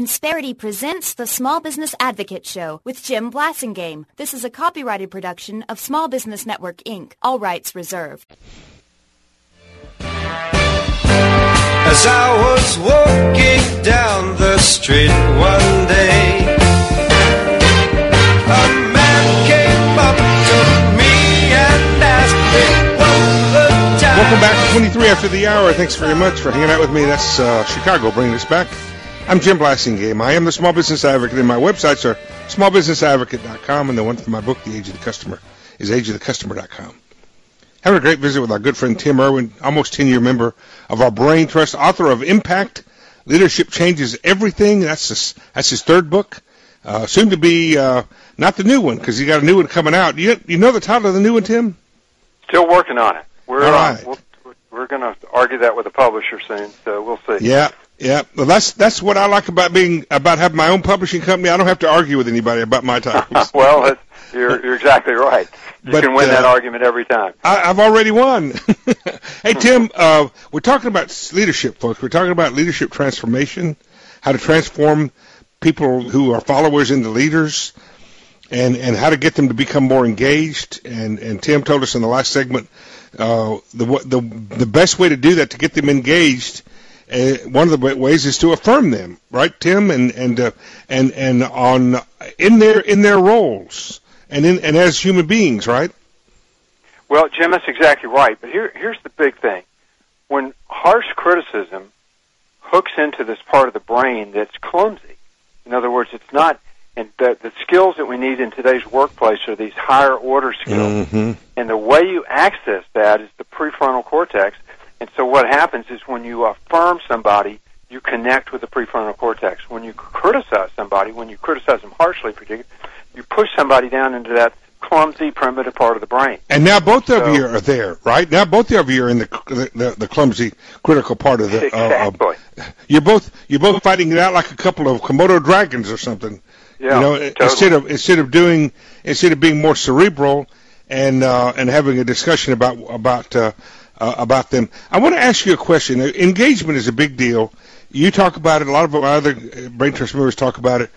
Insperity presents the Small Business Advocate Show with Jim Blasingame. This is a copyrighted production of Small Business Network, Inc. All rights reserved. As I was walking down the street one day, a man came up to me and asked me what the time. Welcome back to 23 after the hour. Thanks very much for hanging out with me. That's Chicago bringing us back. I'm Jim Blasingame. I am the Small Business Advocate, and my websites are smallbusinessadvocate.com, and the one for my book, The Age of the Customer, is ageofthecustomer.com. Having a great visit with our good friend Tim Irwin, almost 10-year member of our Brain Trust, author of Impact, Leadership Changes Everything. That's his third book. Soon to be, not the new one, because you got a new one coming out. You know the title of the new one, Tim? Still working on it. All right. We're going to argue that with the publisher soon, so we'll see. Yeah. Well, that's what I like about having my own publishing company. I don't have to argue with anybody about my titles. Well, you're exactly right. You can win that argument every time. I've already won. Hey, Tim, we're talking about leadership, folks. We're talking about leadership transformation, how to transform people who are followers into leaders, and how to get them to become more engaged. And Tim told us in the last segment the best way to do that, to get them engaged. One of the ways is to affirm them, right, Tim, and on in their roles and as human beings, right? Well, Jim, that's exactly right. But here's the big thing: when harsh criticism hooks into this part of the brain that's clumsy. In other words, it's not. And the skills that we need in today's workplace are these higher order skills, and the way you access that is the prefrontal cortex. And so what happens is when you affirm somebody, you connect with the prefrontal cortex. When you criticize somebody, when you criticize them harshly, particularly, you push somebody down into that clumsy, primitive part of the brain. And now both of you are there, right? Now both of you are in the clumsy, critical part of the. Exactly. You're both fighting it out like a couple of Komodo dragons or something. Yeah. Totally. Instead of being more cerebral and having a discussion about them. I want to ask you a question. Engagement is a big deal. You talk about it. A lot of my other Brain Trust members talk about it.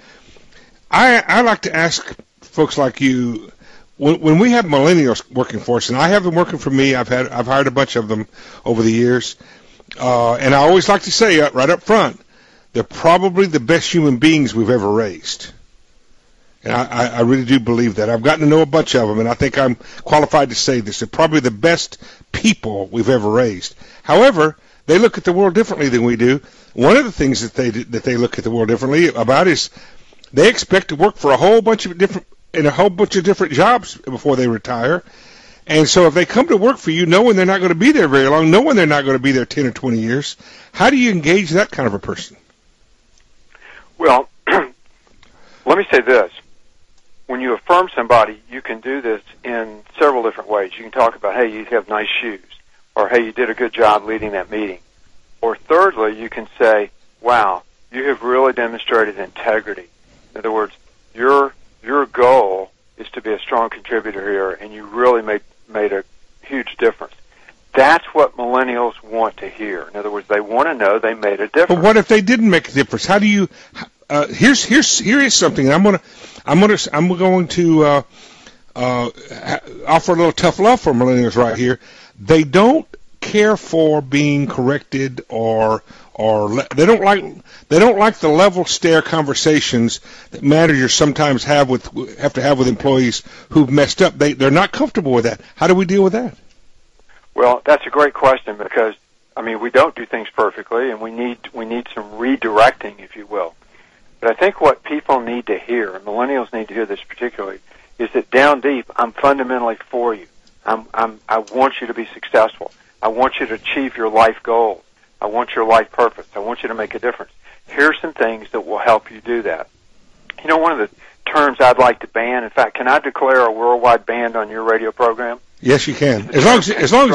I like to ask folks like you, when we have millennials working for us, and I have them working for me. I've hired a bunch of them over the years, and I always like to say right up front, they're probably the best human beings we've ever raised. And I really do believe that. I've gotten to know a bunch of them, and I think I'm qualified to say this. They're probably the best people we've ever raised. However, they look at the world differently than we do. One of the things that they look at the world differently about is they expect to work for a whole bunch of different jobs before they retire. And so if they come to work for you knowing they're not going to be there very long, knowing they're not going to be there 10 or 20 years, how do you engage that kind of a person? Well, let me say this. When you affirm somebody, you can do this in several different ways. You can talk about, hey, you have nice shoes, or hey, you did a good job leading that meeting. Or thirdly, you can say, wow, you have really demonstrated integrity. In other words, your goal is to be a strong contributor here, and you really made a huge difference. That's what millennials want to hear. In other words, they want to know they made a difference. But what if they didn't make a difference? How do you? Here is something. I'm going to offer a little tough love for millennials right here. They don't care for being corrected, or they don't like the level stare conversations that managers sometimes have to have with employees who've messed up. They're not comfortable with that. How do we deal with that? Well, that's a great question, because we don't do things perfectly, and we need some redirecting, if you will. But I think what people need to hear, and millennials need to hear this particularly, is that down deep, I'm fundamentally for you. I want you to be successful. I want you to achieve your life goals. I want your life purpose. I want you to make a difference. Here's some things that will help you do that. You know, one of the terms I'd like to ban, in fact, can I declare a worldwide ban on your radio program? Yes, you can. As long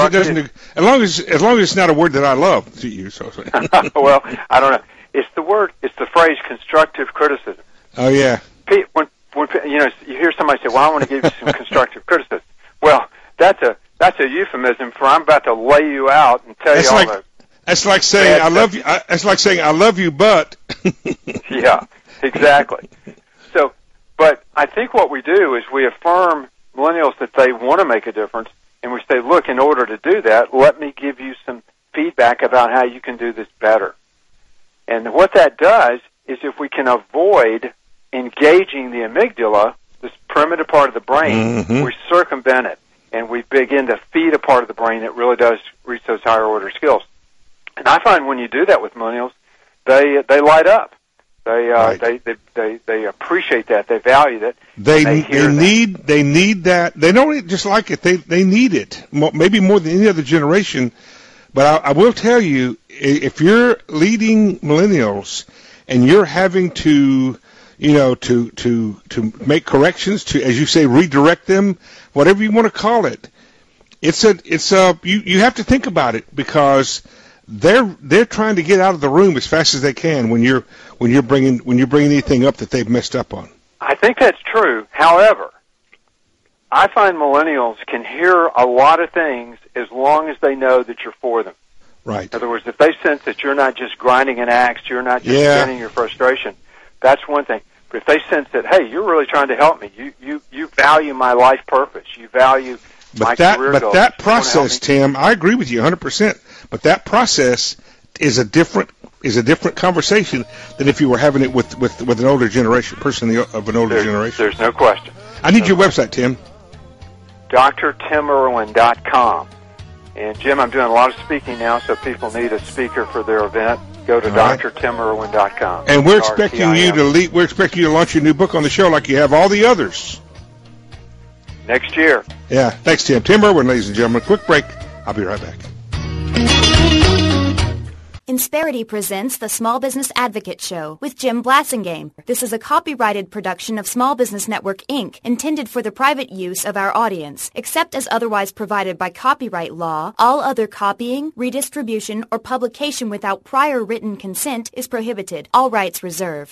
as it's not a word that I love to use. So. Well, I don't know. It's the phrase constructive criticism. Oh, yeah. When you hear somebody say, well, I want to give you some constructive criticism. Well, that's a euphemism for I'm about to lay you out and tell you all the... That's like saying I love you. It's like saying I love you, but Yeah, exactly. So, but I think what we do is we affirm millennials that they want to make a difference, and we say, look, in order to do that, let me give you some feedback about how you can do this better. And what that does is if we can avoid engaging the amygdala, this primitive part of the brain, we circumvent it, and we begin to feed a part of the brain that really does reach those higher order skills. And I find when you do that with millennials, they light up. They appreciate that. They value that. They need that. They don't just like it. They need it. Maybe more than any other generation. But I will tell you, if you're leading millennials and you're having to, to make corrections, to, as you say, redirect them, whatever you want to call it, you have to think about it, because they're trying to get out of the room as fast as they can when you're bringing anything up that they've messed up on. I think that's true. However, I find millennials can hear a lot of things as long as they know that you're for them. Right. In other words, if they sense that you're not just grinding an axe, you're not just venting your frustration, that's one thing. But if they sense that, hey, you're really trying to help me, you value my life purpose, you value my career goals. But that process, Tim, I agree with you 100%. But that process is a different conversation than if you were having it with an older generation, person of an older generation. There's no question. I need your website, Tim. drtimirwin.com. And, Jim, I'm doing a lot of speaking now, so if people need a speaker for their event, go to drtimirwin.com. And we're expecting you to launch your new book on the show like you have all the others. Next year. Yeah. Thanks, Tim. Tim Irwin, ladies and gentlemen. Quick break. I'll be right back. Insperity presents the Small Business Advocate Show with Jim Blasingame. This is a copyrighted production of Small Business Network, Inc., intended for the private use of our audience. Except as otherwise provided by copyright law, all other copying, redistribution, or publication without prior written consent is prohibited. All rights reserved.